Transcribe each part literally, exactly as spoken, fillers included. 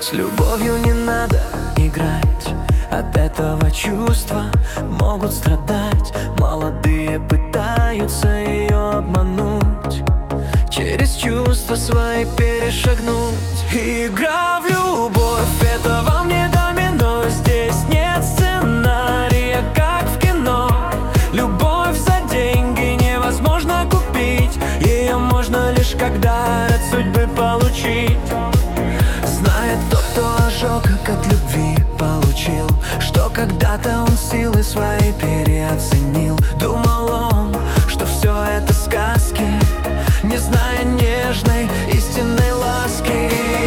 С любовью не надо играть, от этого чувства могут страдать. Молодые пытаются ее обмануть, через чувства свои перешагнуть. Игра в любовь — это вам не домино. Здесь нет сценария, как в кино. Любовь за деньги невозможно купить, ее можно лишь когда от судьбы получить. Знает тот, кто ожог, как от любви получил, что когда-то он силы свои переоценил. Думал он, что все это сказки, не зная нежной истинной ласки.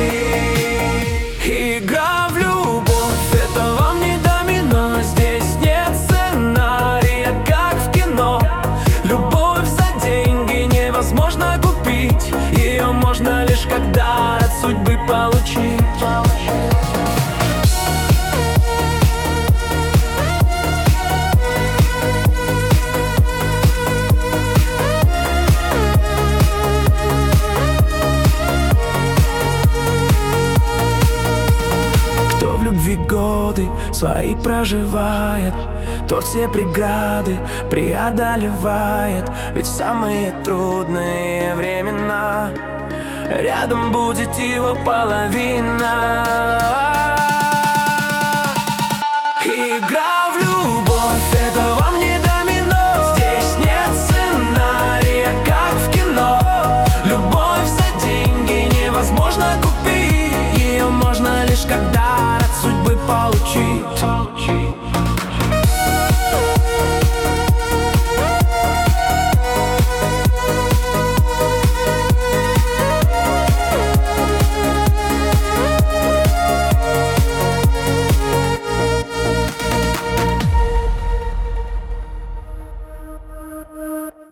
Игра в любовь — это вам не домино. Здесь нет сценария, как в кино. Любовь за деньги невозможно купить, ее можно лишь когда от судьбы получить. Любви годы свои проживает, тот все преграды преодолевает. Ведь в самые трудные времена рядом будет его половина. Игра в любовь — это вам не домино. Здесь нет сценария, как в кино. Любовь за деньги невозможно купить, ее можно лишь когда от судьбы получить.